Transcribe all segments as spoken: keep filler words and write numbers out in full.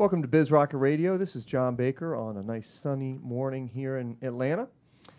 Welcome to Biz Rocket Radio. This is John Baker on a nice sunny morning here in Atlanta.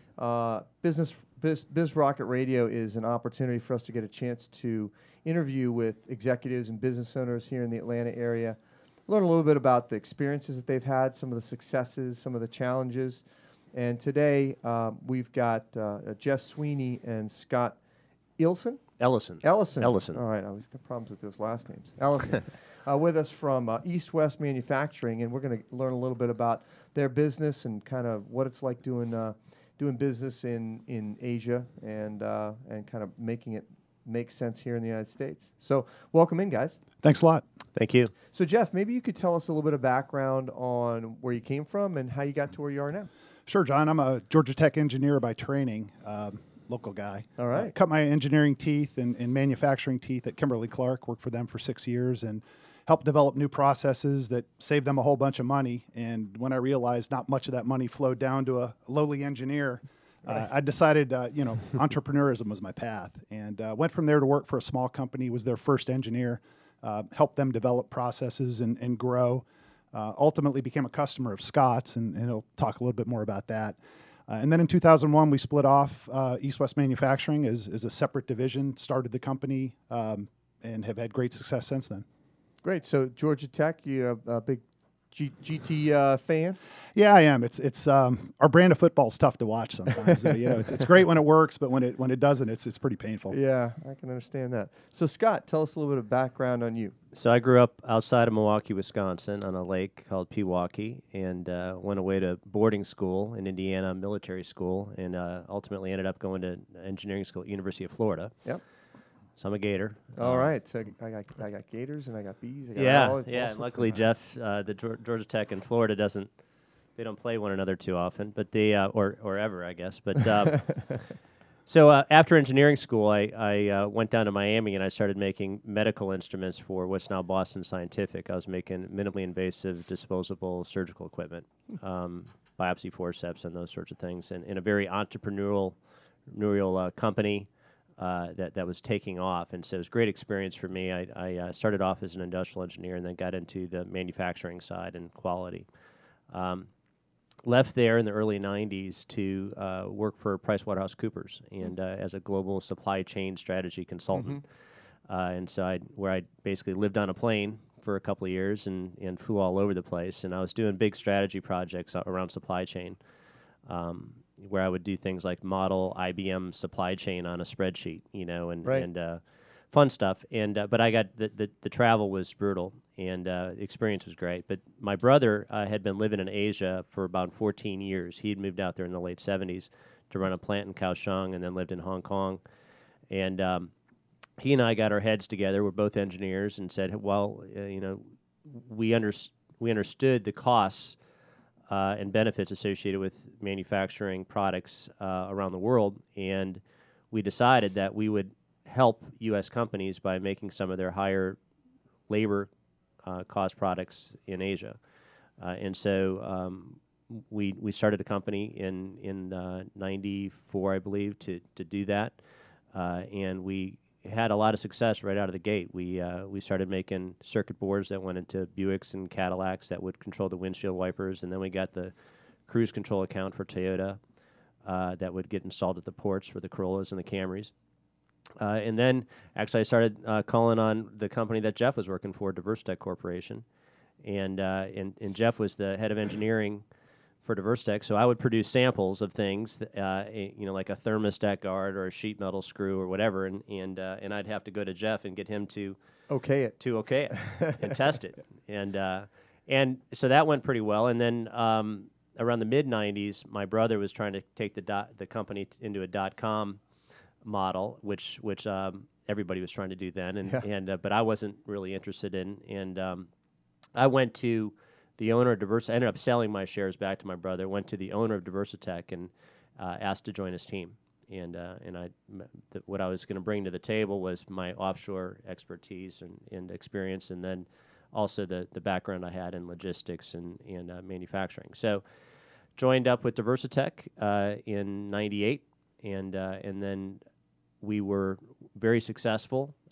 Uh, business Biz, Biz Rocket Radio is an opportunity for us to get a chance to interview with executives and business owners here in the Atlanta area, learn a little bit about the experiences that they've had, some of the successes, some of the challenges. And today uh, we've got uh, Jeff Sweeney and Scott Ilson. Ellison. Ellison. Ellison. All right, I always got problems with those last names. Ellison. uh, with us from uh, East West Manufacturing, and we're going to learn a little bit about their business and kind of what it's like doing uh, doing business in, in Asia and uh, and kind of making it make sense here in the United States. So welcome in, guys. Thanks a lot. Thank you. So Jeff, maybe you could tell us a little bit of background on where you came from and how you got to where you are now. Sure, John. I'm a Georgia Tech engineer by training, um, local guy. All right. Uh, cut my engineering teeth and, and manufacturing teeth at Kimberly-Clark, worked for them for six years and helped develop new processes that saved them a whole bunch of money. And when I realized not much of that money flowed down to a lowly engineer, Right. uh, I decided, uh, you know, entrepreneurism was my path. And uh, went from there to work for a small company, was their first engineer, uh, helped them develop processes and, and grow. Uh, ultimately became a customer of Scott's, and, and he'll talk a little bit more about that. Uh, and then in two thousand one, we split off uh, East West Manufacturing as, as a separate division, started the company, um, and have had great success since then. Great. So Georgia Tech, you're a, a big G- GT uh, fan? Yeah, I am. It's it's um, our brand of football is tough to watch sometimes. uh, you know, it's, it's great when it works, but when it when it doesn't, it's it's pretty painful. Yeah, I can understand that. So Scott, tell us a little bit of background on you. So I grew up outside of Milwaukee, Wisconsin, on a lake called Pewaukee, and uh, went away to boarding school in Indiana, military school, and uh, ultimately ended up going to engineering school at University of Florida. Yep. So I'm a Gator. All Um, right. So I got I got Gators and I got bees. I got Yeah, all, all yeah. sorts And luckily, of- Jeff, uh, the Geor- Georgia Tech and Florida doesn't, they don't play one another too often, but they uh, or or ever, I guess. But um, so uh, after engineering school, I I uh, went down to Miami and I started making medical instruments for what's now Boston Scientific. I was making minimally invasive disposable surgical equipment, um, biopsy forceps, and those sorts of things, and in a very entrepreneurial, entrepreneurial uh, company. Uh, that, that was taking off, and so it was a great experience for me. I, I uh, started off as an industrial engineer and then got into the manufacturing side and quality. Um, left there in the early nineties to uh, work for PricewaterhouseCoopers and uh, as a global supply chain strategy consultant. Uh, and so I, where I basically lived on a plane for a couple of years and, and flew all over the place, and I was doing big strategy projects a- around supply chain. Um, where I would do things like model I B M supply chain on a spreadsheet, you know, and, Right. and uh, fun stuff. And uh, but I got the, the the travel was brutal, and uh, the experience was great. But my brother uh, had been living in Asia for about fourteen years. He had moved out there in the late seventies to run a plant in Kaohsiung, and then lived in Hong Kong. And um, he and I got our heads together. We're both engineers, and said, well, uh, you know, we under we understood the costs. Uh, and benefits associated with manufacturing products uh, around the world, and we decided that we would help U S companies by making some of their higher labor uh, cost products in Asia. Uh, and so um, we we started a company in in uh, ninety-four, I believe, to to do that, uh, and we had a lot of success right out of the gate. We uh, we started making circuit boards that went into Buicks and Cadillacs that would control the windshield wipers, and then we got the cruise control account for Toyota uh, that would get installed at the ports for the Corollas and the Camrys. Uh, and then actually I started uh, calling on the company that Jeff was working for, Diverstech Corporation, and uh, and and Jeff was the head of engineering for Diverstech, so I would produce samples of things, th- uh, a, you know, like a thermostat guard or a sheet metal screw or whatever, and and uh, and I'd have to go to Jeff and get him to Okay. It. to okay it and test it, and uh, and so that went pretty well. And then um, around the mid nineties, my brother was trying to take the dot, the company t- into a dot com model, which which um, everybody was trying to do then, and Yeah. and uh, but I wasn't really interested in, and um, I went to the owner of Diversa. I ended up selling my shares back to my brother. Went to the owner of Diversatech and uh, asked to join his team. And uh, and I, m- th- what I was going to bring to the table was my offshore expertise and, and experience, and then also the the background I had in logistics and and uh, manufacturing. So joined up with Diversatech uh, in ninety-eight, and uh, and then we were very successful.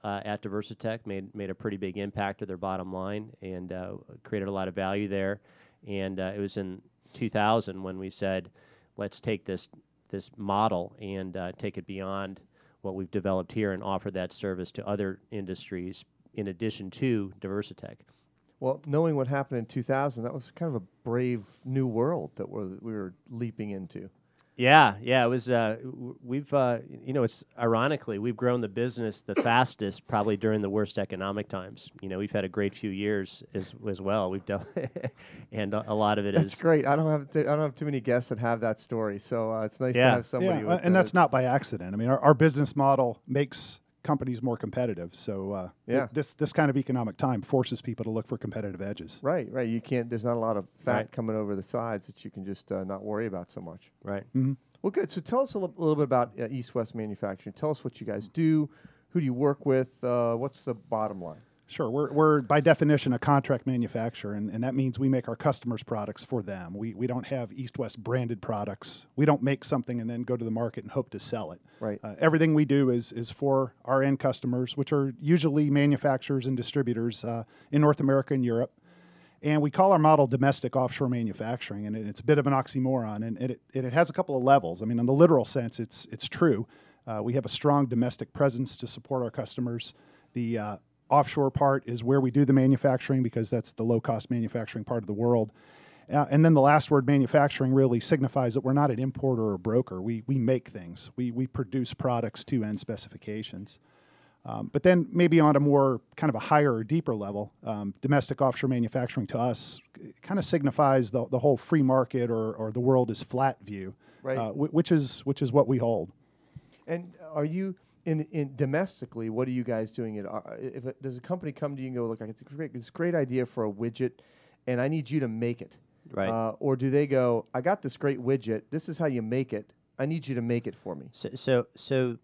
uh, at Diversitech, made made a pretty big impact to their bottom line, and uh, created a lot of value there. And uh, it was in two thousand when we said, let's take this this model and uh, take it beyond what we've developed here and offer that service to other industries in addition to Diversitech. Well, knowing what happened in two thousand, that was kind of a brave new world that we're, we were leaping into. Yeah, yeah, it was. Uh, w- we've, uh, you know, it's ironically we've grown the business the fastest probably during the worst economic times. You know, we've had a great few years as as well. We've done, and a, a lot of it That's is great. I don't have to, I don't have too many guests that have that story, so uh, it's nice to Yeah. have somebody. Yeah, with uh, and the- that's not by accident. I mean, our, our business model makes companies more competitive. So uh, th- Yeah. this this kind of economic time forces people to look for competitive edges. right, right. You can't. There's not a lot of fat Right. coming over the sides that you can just uh, not worry about so much. right. Well, good. So tell us a li- little bit about uh, East West Manufacturing. Tell us what you guys do. Who do you work with? Uh, what's the bottom line? Sure, we're, we're by definition a contract manufacturer, and, and that means we make our customers' products for them. We, we don't have East-West branded products. We don't make something and then go to the market and hope to sell it. Right. Uh, everything we do is, is for our end customers, which are usually manufacturers and distributors uh, in North America and Europe. And we call our model domestic offshore manufacturing, and it, it's a bit of an oxymoron, and it, it, it has a couple of levels. I mean, in the literal sense, it's, it's true. Uh, we have a strong domestic presence to support our customers. The uh, offshore part is where we do the manufacturing because that's the low-cost manufacturing part of the world. Uh, and then the last word, manufacturing, really signifies that we're not an importer or broker. We, we make things. We, we produce products to end specifications. Um, but then maybe on a more kind of a higher or deeper level, um, domestic offshore manufacturing to us kind of signifies the, the whole free market or, or the world is flat view, Right. uh, wh- which is which is what we hold. And are you in in domestically? What are you guys doing? It are, if it, does a company come to you and go, look, it's a great, it's a great idea for a widget, and I need you to make it, Right. Uh, or do they go, I got this great widget. This is how you make it. I need you to make it for me. So, so, so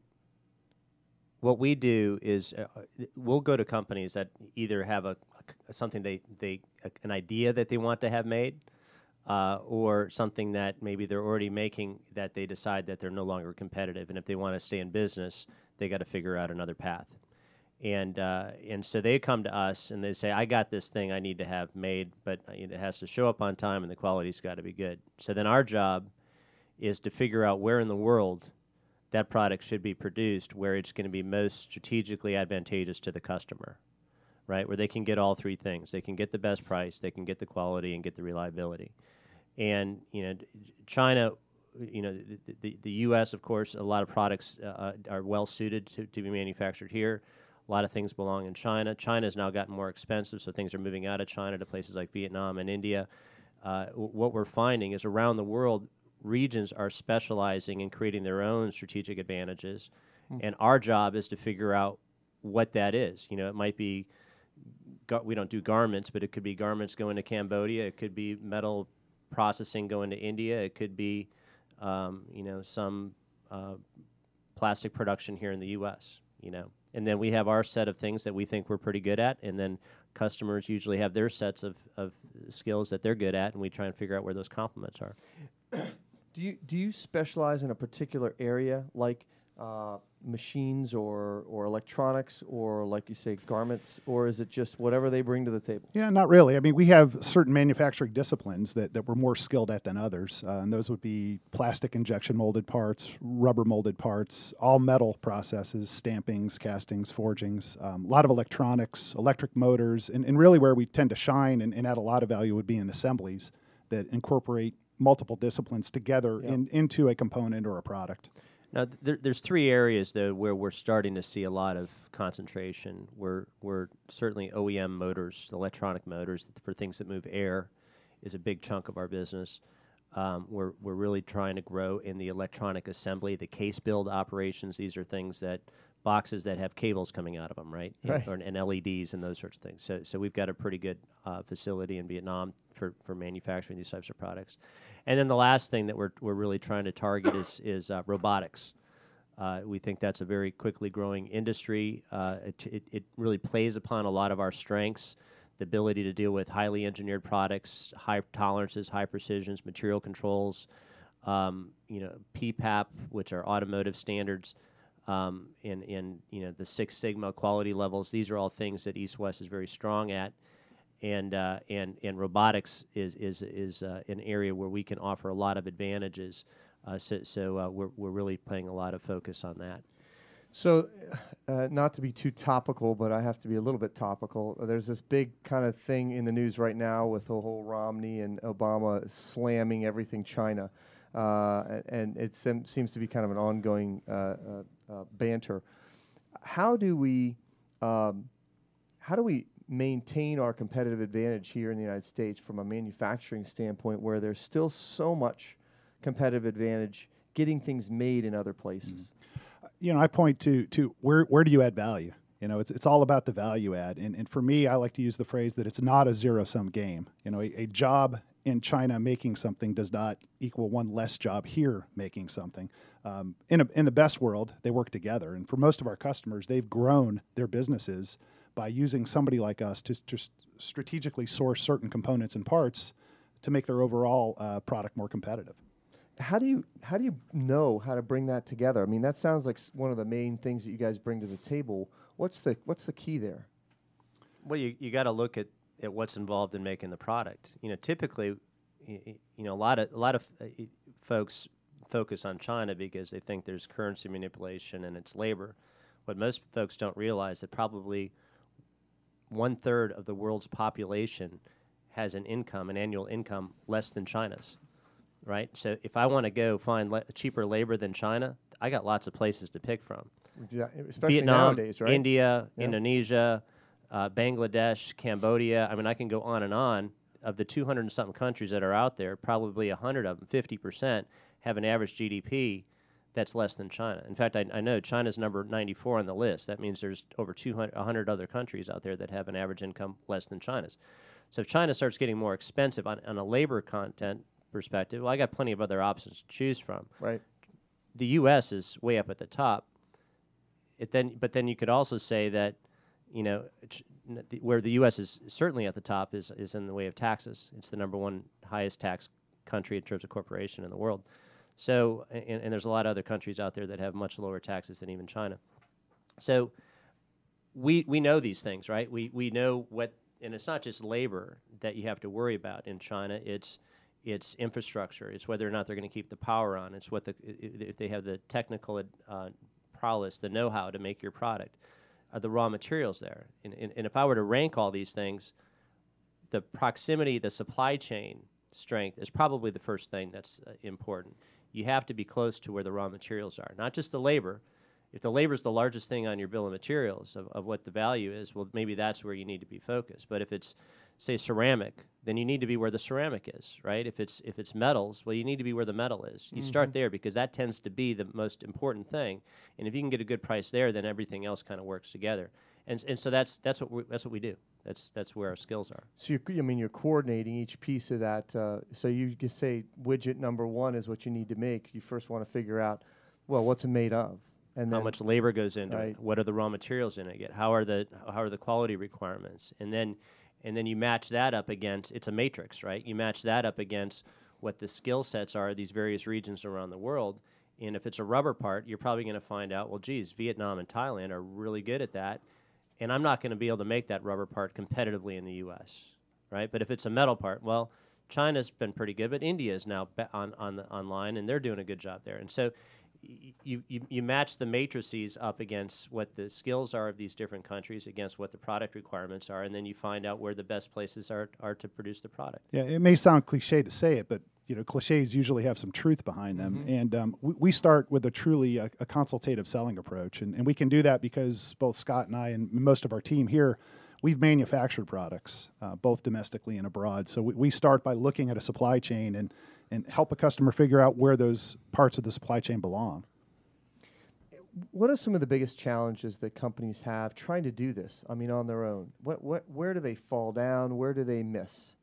what we do is uh, uh, we'll go to companies that either have a, a something they they a, an idea that they want to have made, uh, or something that maybe they're already making that they decide that they're no longer competitive, and if they want to stay in business, they got to figure out another path. And uh, and so they come to us and they say, I got this thing I need to have made, but uh, it has to show up on time and the quality's got to be good. So then our job is to figure out where in the world that product should be produced, where it's going to be most strategically advantageous to the customer, right? Where they can get all three things. They can get the best price, they can get the quality, and get the reliability. And, you know, d- China, you know, the, the, the U S, of course, a lot of products uh, are well suited to, to be manufactured here. A lot of things belong in China. China has now gotten more expensive, so things are moving out of China to places like Vietnam and India. Uh, w- what we're finding is around the world, regions are specializing in creating their own strategic advantages, mm. and our job is to figure out what that is. You know, it might be, gar- we don't do garments, but it could be garments going to Cambodia. It could be metal processing going to India. It could be, um, you know, some uh, plastic production here in the U S, you know. And then we have our set of things that we think we're pretty good at, and then customers usually have their sets of, of skills that they're good at, and we try and figure out where those complements are. Do you do you specialize in a particular area, like uh, machines or or electronics, or like you say, garments, or is it just whatever they bring to the table? Yeah, not really. I mean, we have certain manufacturing disciplines that, that we're more skilled at than others, uh, and those would be plastic injection molded parts, rubber molded parts, all metal processes, stampings, castings, forgings, um, a lot of electronics, electric motors, and, and really where we tend to shine and, and add a lot of value would be in assemblies that incorporate multiple disciplines together Yeah. in, into a component or a product. Now, th- there, there's three areas, though, where we're starting to see a lot of concentration. We're, we're certainly O E M motors, electronic motors for things that move air is a big chunk of our business. Um, we're, we're really trying to grow in the electronic assembly, the case build operations. These are things that, boxes that have cables coming out of them, right? Right. And, or, and L E Ds and those sorts of things. So, so we've got a pretty good uh, facility in Vietnam for, for manufacturing these types of products. And then the last thing that we're, we're really trying to target is, is uh, robotics. Uh, we think that's a very quickly growing industry. Uh, it, it, it really plays upon a lot of our strengths, the ability to deal with highly engineered products, high tolerances, high precisions, material controls, um, you know, P PAP, which are automotive standards. um, and, and you know the Six Sigma quality levels. These are all things that East West is very strong at, and uh, and and robotics is is is uh, an area where we can offer a lot of advantages. Uh, so so uh, we're we're really paying a lot of focus on that. So, uh, not to be too topical, but I have to be a little bit topical. Uh, There's this big kind of thing in the news right now with the whole Romney and Obama slamming everything China, uh, a- and it sem- seems to be kind of an ongoing uh, uh, uh, banter. How do we, um, how do we maintain our competitive advantage here in the United States from a manufacturing standpoint, where there's still so much competitive advantage getting things made in other places? Mm-hmm. You know, I point to to where where do you add value? You know, it's it's all about the value add. And and for me, I like to use the phrase that it's not a zero sum game. You know, a, a job in China making something does not equal one less job here making something. Um, in a, in the best world, they work together. And for most of our customers, they've grown their businesses by using somebody like us to, to strategically source certain components and parts to make their overall uh, product more competitive. How do you how do you know how to bring that together? I mean, that sounds like s- one of the main things that you guys bring to the table. What's the what's the key there? Well, you you got to look at, at what's involved in making the product. You know, typically, y- y- you know, a lot of a lot of uh, y- folks focus on China because they think there's currency manipulation and it's labor. What most folks don't realize that probably one third of the world's population has an income, an annual income less than China's. Right? So if I want to go find le- cheaper labor than China, I got lots of places to pick from. We do that, especially Vietnam, nowadays, right? India, Yeah. Indonesia, uh, Bangladesh, Cambodia. I mean, I can go on and on. Of the two hundred and something countries that are out there, probably one hundred of them, fifty percent, have an average G D P that's less than China. In fact, I, I know China's number ninety-four on the list. That means there's over two hundred, one hundred other countries out there that have an average income less than China's. So if China starts getting more expensive on, on a labor content perspective, well, I got plenty of other options to choose from. Right. The U S is way up at the top. It then, but then you could also say that, you know, ch- n- the, where the U S is certainly at the top is is in the way of taxes. It's the number one highest tax country in terms of corporation in the world. So, and, and there's a lot of other countries out there that have much lower taxes than even China. So, we we know these things, right? We we know what, and it's not just labor that you have to worry about in China. It's It's infrastructure. It's whether or not they're going to keep the power on. It's what the i- i- if they have the technical uh, prowess, the know-how to make your product. Are the raw materials there? And, and, and if I were to rank all these things, the proximity, the supply chain strength is probably the first thing that's uh, important. You have to be close to where the raw materials are, not just the labor. If the labor is the largest thing on your bill of materials of, of what the value is, well, maybe that's where you need to be focused. But if it's, say, ceramic, then you need to be where the ceramic is, right? If it's if it's metals, well, you need to be where the metal is. You start there because that tends to be the most important thing. And if you can get a good price there, then everything else kind of works together. And s- and so that's that's what we, that's what we do. That's that's where our skills are. So you, c- I mean, you're coordinating each piece of that. Uh, so you can say widget number one is what you need to make. You first want to figure out, well, what's it made of, and How then much labor goes into Right. it? What are the raw materials in it? How are the how are the quality requirements? And then and then you match that up against, it's a matrix, right? You match that up against what the skill sets are of these various regions around the world. And if it's a rubber part, you're probably going to find out, well, geez, Vietnam and Thailand are really good at that, and I'm not going to be able to make that rubber part competitively in the U S, right? But if it's a metal part, well, China's been pretty good, but India is now ba- on on the online, and they're doing a good job there. And so y- you, you you match the matrices up against what the skills are of these different countries, against what the product requirements are, and then you find out where the best places are are to produce the product. Yeah, it may sound cliche to say it, but you know, cliches usually have some truth behind them. And um, we, we start with a truly a, a consultative selling approach, and, and we can do that because both Scott and I and most of our team here, we've manufactured products uh, both domestically and abroad. So we, we start by looking at a supply chain and and help a customer figure out where those parts of the supply chain belong. what are some of the biggest challenges that companies have trying to do this? I mean, on their own. What what where do they fall down? Where do they miss?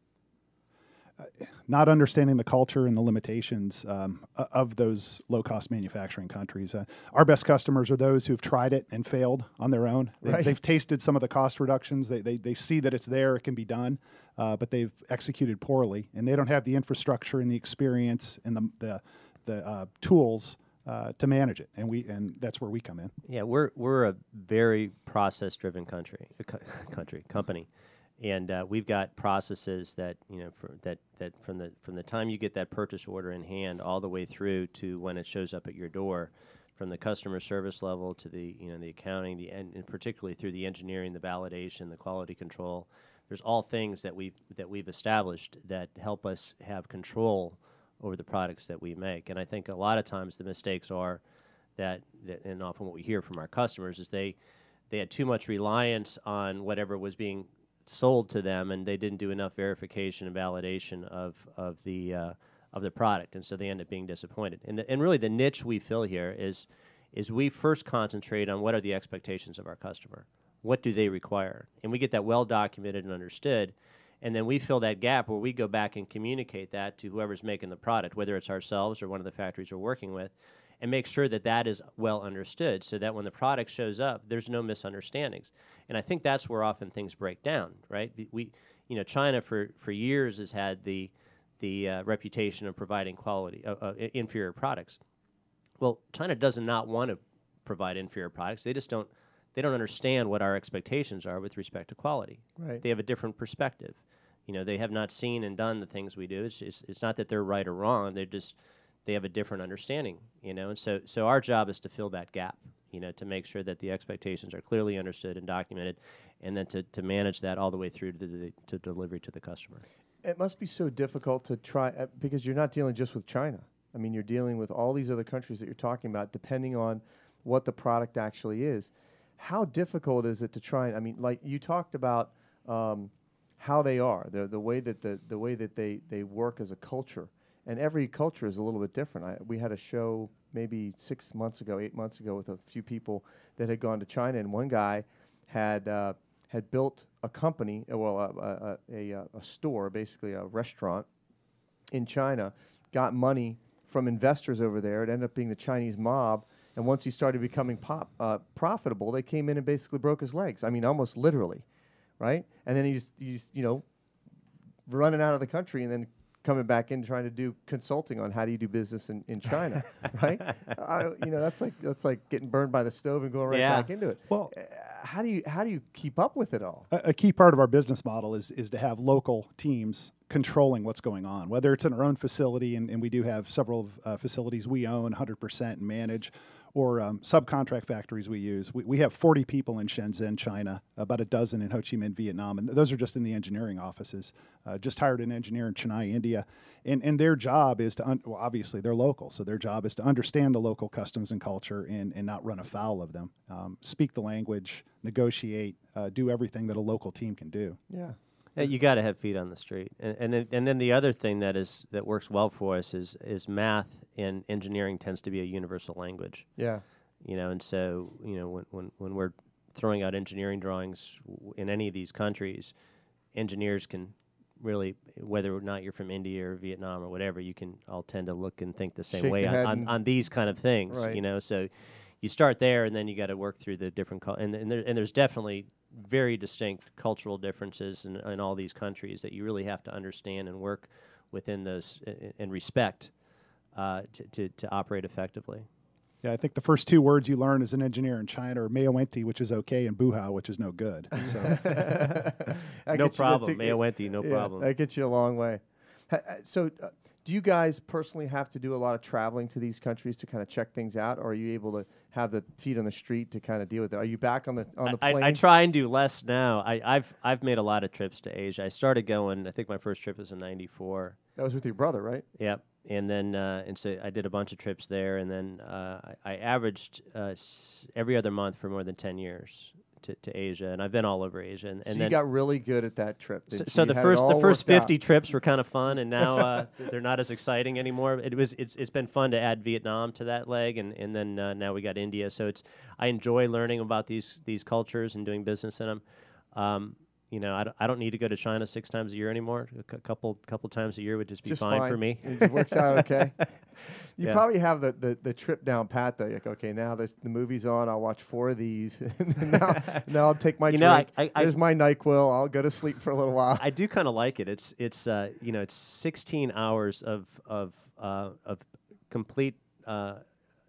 Not understanding the culture and the limitations um, o- of those low-cost manufacturing countries. Uh, our best customers are those who have tried it and failed on their own. They, Right. They've tasted some of the cost reductions. They, they, they see that it's there, it can be done, uh, but they've executed poorly, and they don't have the infrastructure and the experience and the, the, the uh, tools uh, to manage it, and we and that's where we come in. Yeah, we're we're a very process-driven country, a co- country company, and uh, we've got processes that you know for, that that from the from the time you get that purchase order in hand all the way through to when it shows up at your door, from the customer service level to the you know the accounting, the en- and particularly through the engineering, the validation, the quality control. There's all things that we've that we've established that help us have control over the products that we make. And I think a lot of times the mistakes are that, that and often what we hear from our customers is they they had too much reliance on whatever was being sold to them, and they didn't do enough verification and validation of of the uh, of the product, and so they end up being disappointed. And the, and really the niche we fill here is is we first concentrate on what are the expectations of our customer. What do they require? And we get that well documented and understood. And then we fill that gap where we go back and communicate that to whoever's making the product, whether it's ourselves or one of the factories we're working with, and make sure that that is well understood so that when the product shows up, there's no misunderstandings. And I think that's where often things break down, right? We, we you know, China for, for years has had the, the uh, reputation of providing quality, uh, uh, inferior products. Well, China does not want to provide inferior products. They just don't, they don't understand what our expectations are with respect to quality. Right. They have a different perspective. You know, they have not seen and done the things we do. It's, it's, it's not that they're right or wrong. They're just, they have a different understanding, you know. And so, so our job is to fill that gap, you know, to make sure that the expectations are clearly understood and documented, and then to, to manage that all the way through to the to delivery to the customer. It must be so difficult to try, uh, because you're not dealing just with China. I mean, you're dealing with all these other countries that you're talking about, depending on what the product actually is. How difficult is it to try? I mean, like you talked about um, how they are, the the way that the the way that they they work as a culture, and every culture is a little bit different. I, we had a show maybe six months ago, eight months ago, with a few people that had gone to China, and one guy had uh, had built a company, uh, well, a, a, a, a, a store, basically a restaurant in China, got money from investors over there. It ended up being the Chinese mob. And once he started becoming pop, uh, profitable, they came in and basically broke his legs. I mean, almost literally, right? And then he just, he just, you know, running out of the country and then coming back in trying to do consulting on how do you do business in, in China, right? I, you know, that's like that's like getting burned by the stove and going right Yeah. back into it. Well, uh, how do you how do you keep up with it all? A, a key part of our business model is is to have local teams controlling what's going on, whether it's in our own facility, and, and we do have several uh, facilities we own one hundred percent and manage, or um, subcontract factories we use. We, we have forty people in Shenzhen, China, about a dozen in Ho Chi Minh, Vietnam, and th- those are just in the engineering offices. Uh, just hired an engineer in Chennai, India, and, and their job is to, un- well, obviously they're local, so their job is to understand the local customs and culture and, and not run afoul of them. Um, speak the language, negotiate, uh, do everything that a local team can do. Yeah. Uh, you got to have feet on the street, and and then, and then the other thing that is that works well for us is is math and engineering tends to be a universal language. Yeah. You know, and so you know when when, when we're throwing out engineering drawings w- in any of these countries, engineers can really, whether or not you're from India or Vietnam or whatever, you can all tend to look and think the same Shake way their on, head on, and- on these kind of things. Right. You know, so you start there, and then you got to work through the different cul- and and, there, and there's definitely very distinct cultural differences in, in all these countries that you really have to understand and work within those uh, and respect uh, to, to to operate effectively. Yeah, I think the first two words you learn as an engineer in China are Mayoenti, which is okay, and Buhao, which is no good. So That No gets you- problem, that's a- Mayoenti, no yeah, problem. That gets you a long way. Ha- uh, so, uh, do you guys personally have to do a lot of traveling to these countries to kind of check things out, or are you able to have the feet on the street to kind of deal with it? Are you back on the on the I, plane? I, I try and do less now. I, I've I've made a lot of trips to Asia. I started going. I think my first trip was in ninety-four. That was with your brother, right? Yep. And then uh, and so I did a bunch of trips there, and then uh, I, I averaged uh, s- every other month for more than ten years to, to Asia, and I've been all over Asia. And, So and you then got really good at that trip. so, didn't you? so You the had it first the all first worked out. fifty trips were kind of fun, and now uh, they're not as exciting anymore. It was it's it's been fun to add Vietnam to that leg, and and then uh, now we got India. So it's I enjoy learning about these these cultures and doing business in them. Um, you know, I, d- I don't need to go to China six times a year anymore. A c- couple couple times a year would just be Just fine, for me. It just works out okay. You Yeah. probably have the, the, the trip down pat though. You're like, okay, now the the movie's on. I'll watch four of these. and now, now I'll take my You know, I- drink. I- I- There's my NyQuil. I'll go to sleep for a little while. I do kind of like it. It's it's uh, you know it's sixteen hours of of uh, of complete uh,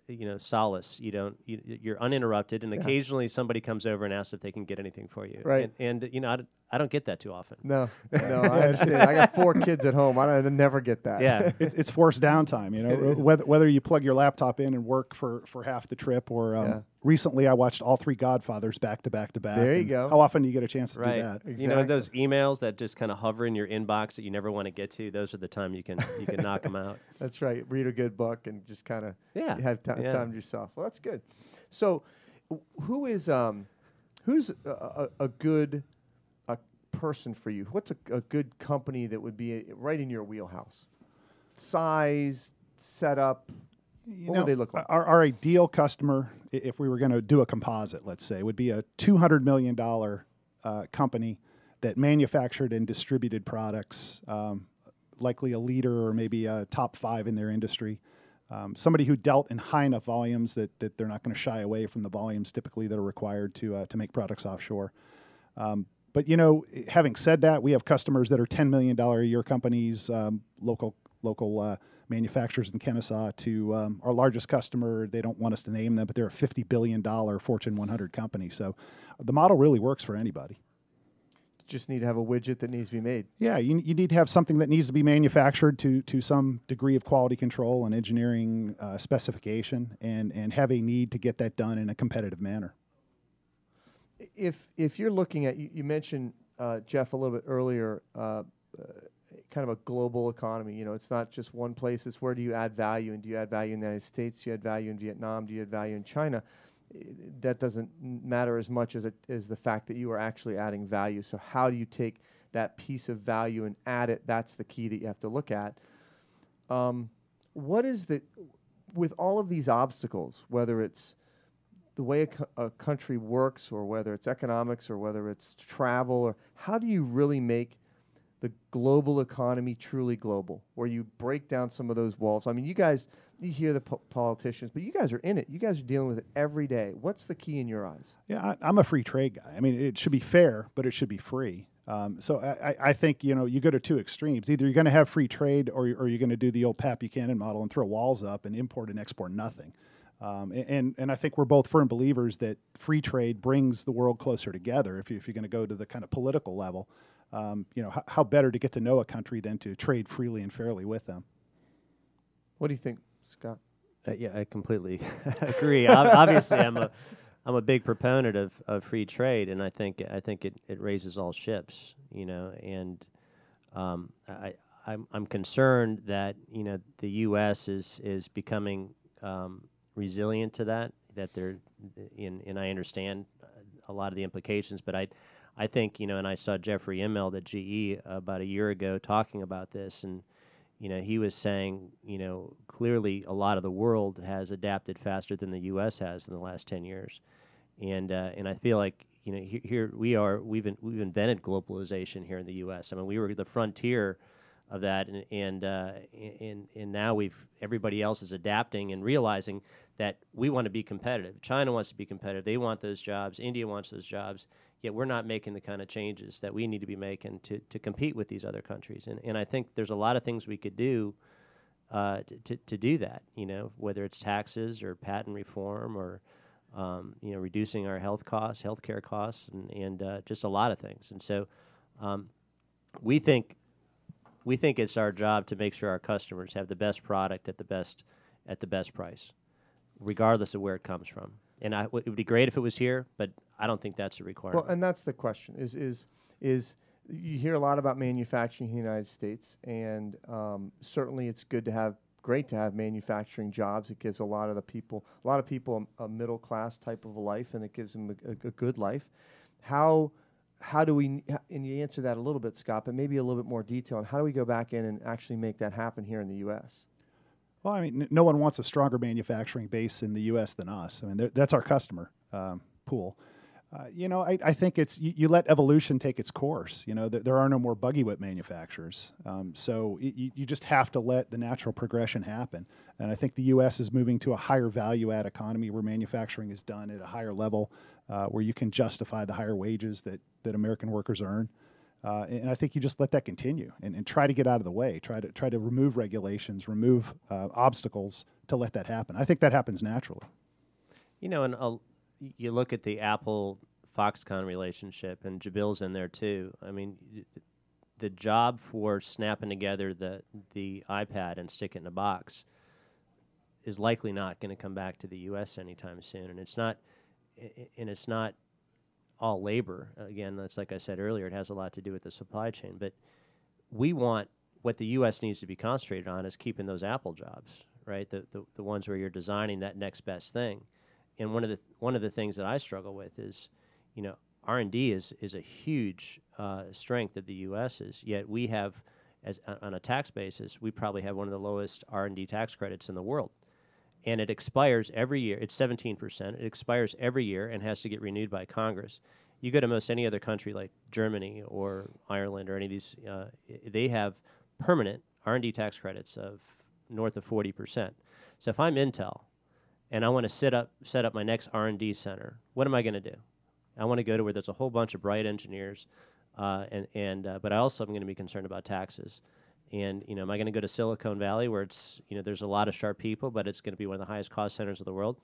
you know, solace. You don't, you, you're uninterrupted, and Yeah. occasionally somebody comes over and asks if they can get anything for you. Right. And, and you know, I, d- I don't get that too often. No, no, I understand. I got four kids at home. I don't I never get that. Yeah. It, it's forced downtime, you It know, is. whether, whether you plug your laptop in and work for, for half the trip or um, Yeah. recently I watched all three Godfathers back to back to back. There you and go. How often do you get a chance to Right. do that? You know, Exactly. those emails that just kind of hover in your inbox that you never want to get to, those are the time you can you can knock them out. That's right. Read a good book and just kind of Yeah. have ti- Yeah. time to yourself. Well, that's good. So, w- who is um, who's a, a, a good a person for you? What's a, a good company that would be uh right in your wheelhouse? Size, setup. You What know, would they look like? Our, our ideal customer, i- if we were going to do a composite, let's say, would be a two hundred million dollars uh, company that manufactured and distributed products, um, likely a leader or maybe a top five in their industry. Um, somebody who dealt in high enough volumes that, that they're not going to shy away from the volumes typically that are required to uh, to make products offshore. Um, but you know, having said that, we have customers that are ten million dollars a year companies, um, local local uh, manufacturers in Kennesaw, to um, our largest customer. They don't want us to name them, but they're a fifty billion dollars Fortune one hundred company. So the model really works for anybody. Just need to have a widget that needs to be made. Yeah, you, you need to have something that needs to be manufactured to to some degree of quality control and engineering uh, specification, and and have a need to get that done in a competitive manner. If if you're looking at, you, you mentioned uh, Jeff a little bit earlier, uh, uh, kind of a global economy. You know, it's not just one place. It's where do you add value, and do you add value in the United States? Do you add value in Vietnam? Do you add value in China? I- That doesn't n- matter as much as it is the fact that you are actually adding value. So how do you take that piece of value and add it? That's the key that you have to look at. Um, what is the, with all of these obstacles, whether it's the way a, co- a country works, or whether it's economics, or whether it's travel, or how do you really make the global economy truly global, where you break down some of those walls? I mean, you guys, you hear the po- politicians, but you guys are in it. You guys are dealing with it every day. What's the key in your eyes? Yeah, I, I'm a free trade guy. I mean, it should be fair, but it should be free. Um, so I, I- I think, you know, you go to two extremes. Either you're going to have free trade, or, you- or you're going to do the old Pat Buchanan model and throw walls up and import and export nothing. Um, a- and and I think we're both firm believers that free trade brings the world closer together. If, you, if you're going to go to the kind of political level, um, you know, how, how better to get to know a country than to trade freely and fairly with them? What do you think, Scott? Uh, yeah, I completely agree. Ob- Obviously, I'm a I'm a big proponent of, of free trade, and I think I think it, it raises all ships, you know. And um, I I'm, I'm concerned that you know the U S is is becoming um, resilient to that. That they're in, and I understand a lot of the implications, but I I think you know, and I saw Jeffrey Immelt at G E about a year ago talking about this, and you know, he was saying, you know, clearly a lot of the world has adapted faster than the U S has in the last ten years, and uh, and I feel like you know he, here we are we've in, we've invented globalization here in the U S. I mean, we were the frontier of that, and and uh, and and now we've everybody else is adapting and realizing that we want to be competitive. China wants to be competitive. They want those jobs. India wants those jobs. Yet we're not making the kind of changes that we need to be making to, to compete with these other countries. And and I think there's a lot of things we could do uh, to, to to do that. You know, whether it's taxes or patent reform or um, you know reducing our health costs, healthcare costs, and and uh, just a lot of things. And so um, we think we think it's our job to make sure our customers have the best product at the best at the best price, regardless of where it comes from. And I, w- it would be great if it was here, but I don't think that's a requirement. Well, and that's the question. Is is is you hear a lot about manufacturing in the United States, and um, certainly it's good to have, great to have manufacturing jobs. It gives a lot of the people, a lot of people, a, a middle class type of a life, and it gives them a, a, a good life. How how do we? n- h- And you answer that a little bit, Scott, but maybe a little bit more detail on how do we go back in and actually make that happen here in the U S? Well, I mean, n- no one wants a stronger manufacturing base in the U S than us. I mean, they're- that's our customer um, pool. Uh, you know, I, I think it's you, you let evolution take its course. You know, th- there are no more buggy whip manufacturers, um, so y- you, you just have to let the natural progression happen. And I think the U S is moving to a higher value add economy where manufacturing is done at a higher level, uh, where you can justify the higher wages that that American workers earn. Uh, and I think you just let that continue and, and try to get out of the way, try to try to remove regulations, remove uh, obstacles to let that happen. I think that happens naturally. You know, and uh, you look at the Apple-Foxconn relationship, and Jabil's in there too. I mean, y- the job for snapping together the the iPad and stick it in a box is likely not going to come back to the U S anytime soon, and it's not, I- I- and it's not all labor. Again, that's like I said earlier, it has a lot to do with the supply chain. But we want what the U S needs to be concentrated on is keeping those Apple jobs, right? The the, the ones where you're designing that next best thing. And one of the th- one of the things that I struggle with is, you know, R and D is is a huge uh, strength of the U S's. Yet we have, as uh, on a tax basis, we probably have one of the lowest R and D tax credits in the world. And it expires every year. It's seventeen percent. It expires every year and has to get renewed by Congress. You go to most any other country like Germany or Ireland or any of these, uh, I- they have permanent R and D tax credits of north of forty percent. So if I'm Intel and I want to set up set up my next R and D center, what am I going to do? I want to go to where there's a whole bunch of bright engineers, uh, and and uh, but I also am going to be concerned about taxes. And, you know, am I going to go to Silicon Valley where it's, you know, there's a lot of sharp people, but it's going to be one of the highest cost centers of the world?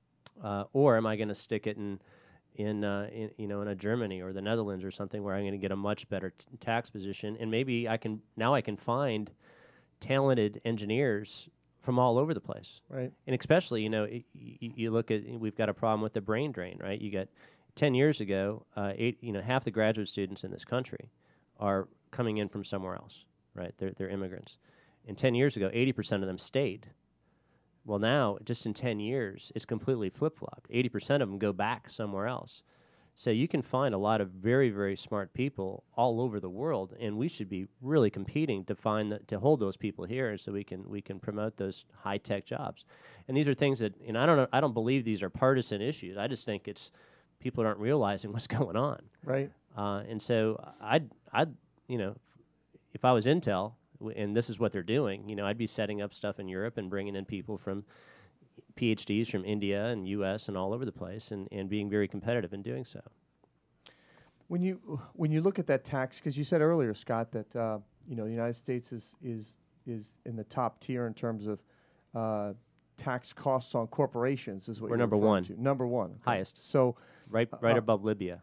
Uh, or am I going to stick it in, in, uh, in, you know, in a Germany or the Netherlands or something where I'm going to get a much better t- tax position? And maybe I can, now I can find talented engineers from all over the place. Right. And especially, you know, y- y- you look at, we've got a problem with the brain drain, right? You got ten years ago, uh, eight, you know, half the graduate students in this country are coming in from somewhere else. Right, they're, they're immigrants. And ten years ago, eighty percent of them stayed. Well, now, just in ten years, it's completely flip-flopped. eighty percent of them go back somewhere else. So you can find a lot of very, very smart people all over the world, and we should be really competing to find the, to hold those people here, so we can we can promote those high-tech jobs. And these are things that, and I don't know, I don't believe these are partisan issues. I just think it's people aren't realizing what's going on. Right. Uh, and so I'd I'd you know. If I was Intel, w- and this is what they're doing, you know, I'd be setting up stuff in Europe and bringing in people from P H Ds from India and U S and all over the place, and, and being very competitive in doing so. When you when you look at that tax, because you said earlier, Scott, that uh, you know the United States is is is in the top tier in terms of uh, tax costs on corporations. Is what We're you're number referring one. to. Number one, okay. Highest. So Right, right uh, above Libya.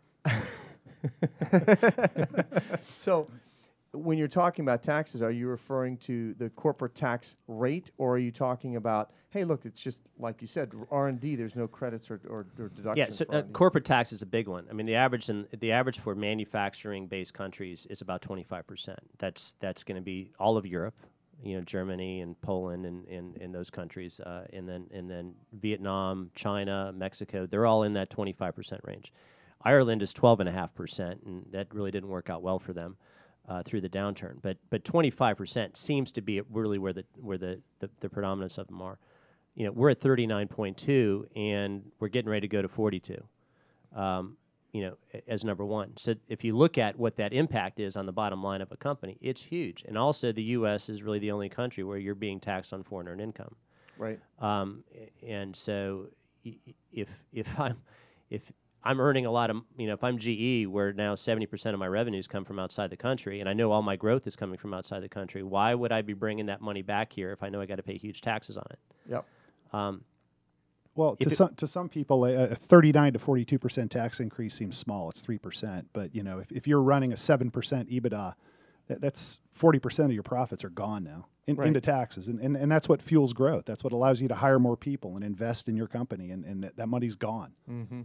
so when you're talking about taxes, are you referring to the corporate tax rate, or are you talking about, hey, look, it's just like you said, R and D. There's no credits or, or, or deductions. Yeah, so for uh, R and D. corporate tax is a big one. I mean, the average in, the average for manufacturing-based countries is about twenty-five percent. That's that's going to be all of Europe, you know, Germany and Poland and, and, and those countries, uh, and then and then Vietnam, China, Mexico. They're all in that twenty-five percent range. Ireland is twelve and a half percent, and that really didn't work out well for them uh, through the downturn. But but twenty-five percent seems to be really where the where the, the, the predominance of them are. You know, we're at thirty-nine point two, and we're getting ready to go to forty-two. Um, you know, a- as number one. So if you look at what that impact is on the bottom line of a company, it's huge. And also, the U S is really the only country where you're being taxed on foreign earned income. Right. Um, a- and so, y- y- if if I'm if I'm earning a lot of, you know, if I'm G E, where now seventy percent of my revenues come from outside the country, and I know all my growth is coming from outside the country, why would I be bringing that money back here if I know I got to pay huge taxes on it? Yep. Um, Well, If to it- some to some people, a, a thirty-nine to forty-two percent tax increase seems small. It's three percent, but you know, if, if you're running a seven percent EBITDA, that, that's forty percent of your profits are gone now in, Right. into taxes, and, and and that's what fuels growth. That's what allows you to hire more people and invest in your company, and, and that, that money's gone. Mm-hmm.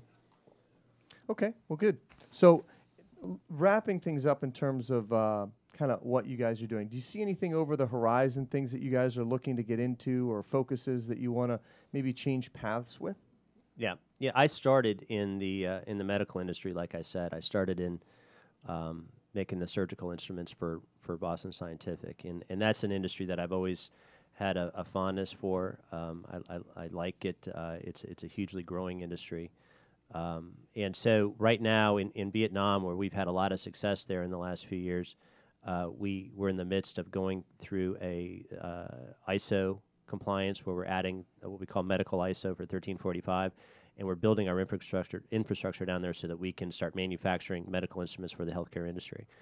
Okay, well, good. So, l- wrapping things up in terms of uh, kind of what you guys are doing, do you see anything over the horizon, things that you guys are looking to get into, or focuses that you want to maybe change paths with? Yeah, yeah. I started in the uh, in the medical industry, like I said. I started in um, making the surgical instruments for, for Boston Scientific, and and that's an industry that I've always had a, a fondness for. Um, I, I I like it. Uh, it's it's a hugely growing industry, um, and so right now in, in Vietnam, where we've had a lot of success there in the last few years, uh, we we're in the midst of going through a uh, I S O compliance where we're adding uh, what we call medical I S O for thirteen forty-five, and we're building our infrastructure infrastructure down there so that we can start manufacturing medical instruments for the healthcare industry.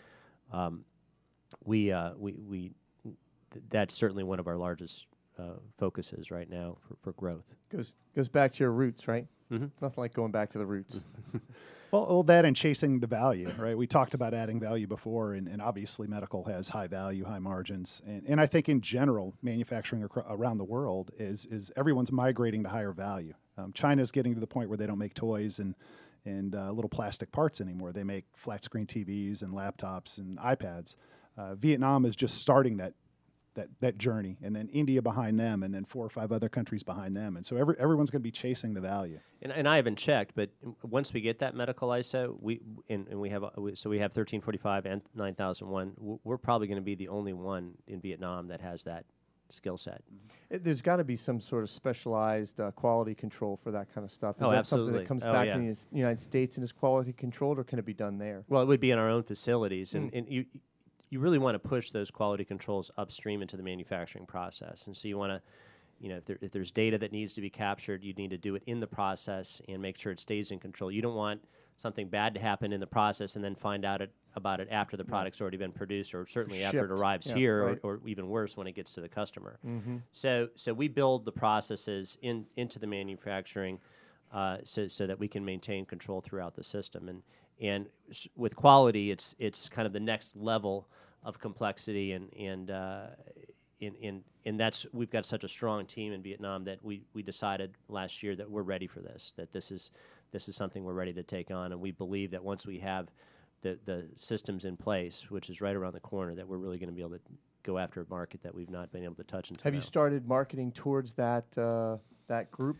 um, we uh, we we th- that's certainly one of our largest uh, focuses right now for, for growth. Goes goes back to your roots, right? Mm-hmm. Nothing like going back to the roots. Well, well, that and chasing the value, right? We talked about adding value before, and, and obviously medical has high value, high margins, and, and I think in general, manufacturing acro- around the world is is everyone's migrating to higher value. Um, China's getting to the point where they don't make toys and and uh, little plastic parts anymore. They make flat screen T Vs and laptops and iPads. Uh, Vietnam is just starting that that that journey, and then India behind them, and then four or five other countries behind them, and so every, everyone's going to be chasing the value. And, and I haven't checked, but once we get that medical I S O, we and, and we have a, we, so we have thirteen forty-five and nine thousand one. We're probably going to be the only one in Vietnam that has that skill set. It, there's got to be some sort of specialized uh, quality control for that kind of stuff. Is Oh, that absolutely. something that comes Oh, back yeah. in the Us- United States and is quality controlled, or can it be done there? Well, it would be in our own facilities, and, Mm. and you you really want to push those quality controls upstream into the manufacturing process. And so you want to, you know, if, there, if there's data that needs to be captured, you need to do it in the process and make sure it stays in control. You don't want something bad to happen in the process and then find out it, about it after the product's already been produced, or certainly after it Shipped. arrives Yeah, here, right. or, or even worse, when it gets to the customer. Mm-hmm. So, so we build the processes in into the manufacturing, uh, so so that we can maintain control throughout the system. And and s- with quality, it's it's kind of the next level of complexity, and and uh, in in and that's we've got such a strong team in Vietnam that we we decided last year that we're ready for this. That this is this is something we're ready to take on, and we believe that once we have the the systems in place, which is right around the corner, that we're really going to be able to go after a market that we've not been able to touch until Have you now. started marketing towards that uh, that group?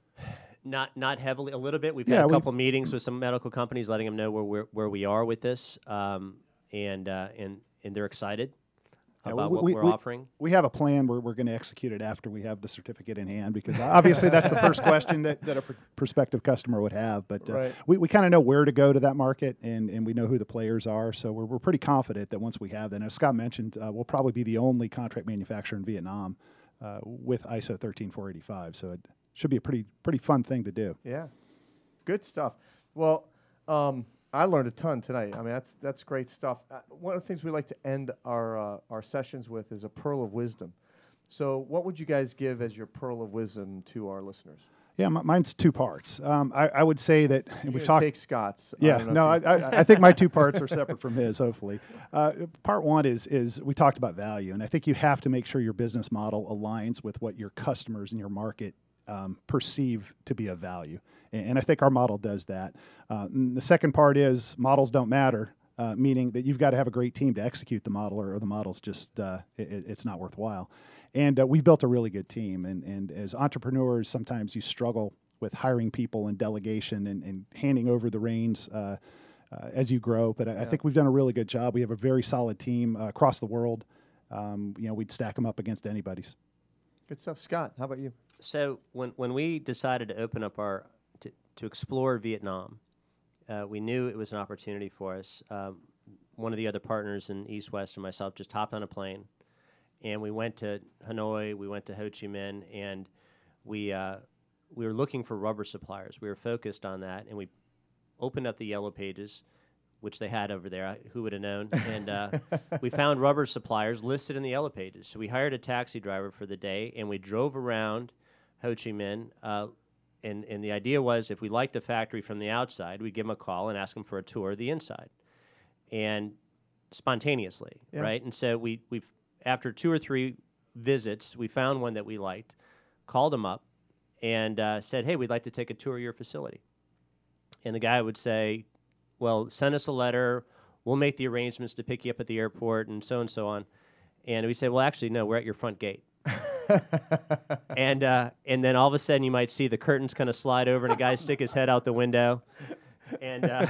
Not not heavily, a little bit. We've Yeah, had a we've- couple meetings with some medical companies, letting them know where we're, where we are with this, um, and uh, and and they're excited Yeah, about we- what we- we're we- offering. We have a plan where we're going to execute it after we have the certificate in hand, because obviously that's the first question that, that a pr- prospective customer would have. But uh, Right. we, we kind of know where to go to that market, and, and we know who the players are. So we're, we're pretty confident that once we have that, and as Scott mentioned, uh, we'll probably be the only contract manufacturer in Vietnam uh, with I S O thirteen four eighty-five. So it should be a pretty pretty fun thing to do. Yeah, good stuff. Well, um, I learned a ton tonight. I mean, that's that's great stuff. Uh, one of the things we like to end our uh, our sessions with is a pearl of wisdom. So, what would you guys give as your pearl of wisdom to our listeners? Yeah, m- mine's two parts. Um, I, I would say that, and You're we've gonna talked. take Scott's. I Yeah, don't know no, I, if you- I, I think my two parts are separate from his. Hopefully, uh, part one is is we talked about value, and I think you have to make sure your business model aligns with what your customers in your market um, perceive to be of value, and, and I think our model does that. Uh, and the second part is models don't matter, uh, meaning that you've got to have a great team to execute the model, or, or the model's just uh, it, it's not worthwhile. And uh, we've built a really good team, and and as entrepreneurs, sometimes you struggle with hiring people and delegation and, and handing over the reins uh, uh, as you grow. But I, I Yeah. think we've done a really good job. We have a very solid team uh, across the world. Um, you know, we'd stack them up against anybody's. Good stuff, Scott. How about you? So when when we decided to open up our to, to explore Vietnam, uh, we knew it was an opportunity for us. Um, one of the other partners in East West and myself just hopped on a plane, and we went to Hanoi. We went to Ho Chi Minh, and we uh, we were looking for rubber suppliers. We were focused on that, and we opened up the yellow pages, which they had over there. I, who would have known? And uh, we found rubber suppliers listed in the yellow pages. So we hired a taxi driver for the day, and we drove around Ho Chi Minh. Uh, and, and the idea was, if we liked the factory from the outside, we'd give them a call and ask them for a tour of the inside. And spontaneously, Yeah. right? And so we we after two or three visits, we found one that we liked, called them up, and uh, said, hey, we'd like to take a tour of your facility. And the guy would say, well, send us a letter. We'll make the arrangements to pick you up at the airport, and so and so on. And we said, well, actually, no, we're at your front gate. and uh, and then all of a sudden, you might see the curtains kind of slide over, and a guy stick his head out the window, and uh,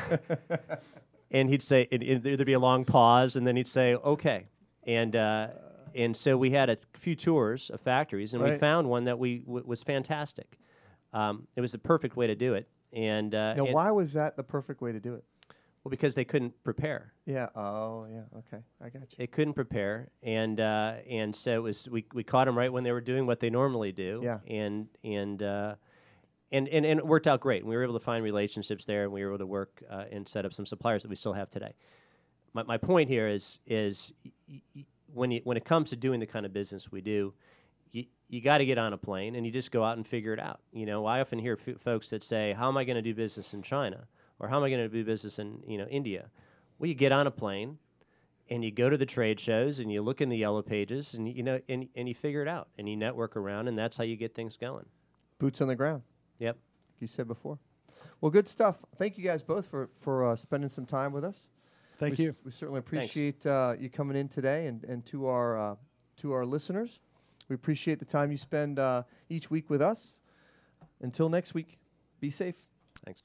and he'd say, it, it, there'd be a long pause, and then he'd say, okay. And uh, and so we had a few tours of factories, and we Right. found one that we w- was fantastic. Um, it was the perfect way to do it. And, uh, Now, and- why was that the perfect way to do it? well, because they couldn't prepare. Yeah. Oh, yeah. Okay, I got you. They couldn't prepare, and uh, and so it was we we caught them right when they were doing what they normally do. Yeah. And and uh, and and and it worked out great. We were able to find relationships there, and we were able to work uh, and set up some suppliers that we still have today. my, my point here is is y- y- when you, when it comes to doing the kind of business we do, you you got to get on a plane and you just go out and figure it out. You know, I often hear f- folks that say, "How am I going to do business in China?" or "How am I going to do business in you know India?" Well, you get on a plane and you go to the trade shows and you look in the yellow pages and you know and and you figure it out and you network around, and that's how you get things going. Boots on the ground. Yep. You said before. Well, good stuff. Thank you guys both for for uh, spending some time with us. Thank we you. S- we certainly appreciate uh, you coming in today, and, and to our uh, to our listeners, we appreciate the time you spend uh, each week with us. Until next week, be safe. Thanks.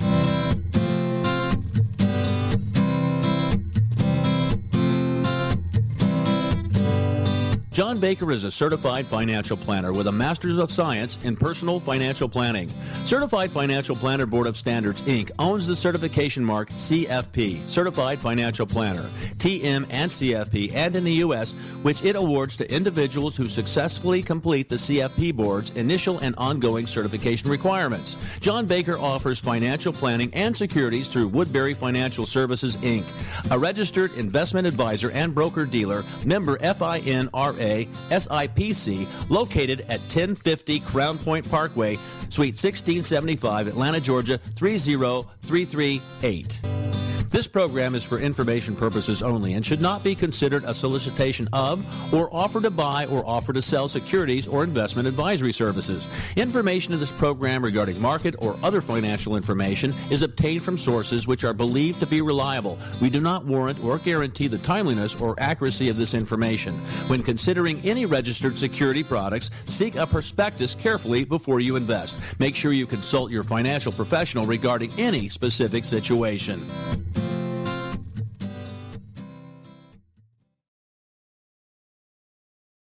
John Baker is a certified financial planner with a Master's of Science in Personal Financial Planning. Certified Financial Planner Board of Standards, Incorporated owns the certification mark C F P, Certified Financial Planner, T M and C F P, and in the U S, which it awards to individuals who successfully complete the C F P Board's initial and ongoing certification requirements. John Baker offers financial planning and securities through Woodbury Financial Services, Incorporated, a registered investment advisor and broker-dealer, member F I N R A S I P C, located at ten fifty Crown Point Parkway, Suite sixteen seventy-five, Atlanta, Georgia three zero three three eight. This program is for information purposes only and should not be considered a solicitation of or offer to buy or offer to sell securities or investment advisory services. Information in this program regarding market or other financial information is obtained from sources which are believed to be reliable. We do not warrant or guarantee the timeliness or accuracy of this information. When considering any registered security products, seek a prospectus carefully before you invest. Make sure you consult your financial professional regarding any specific situation.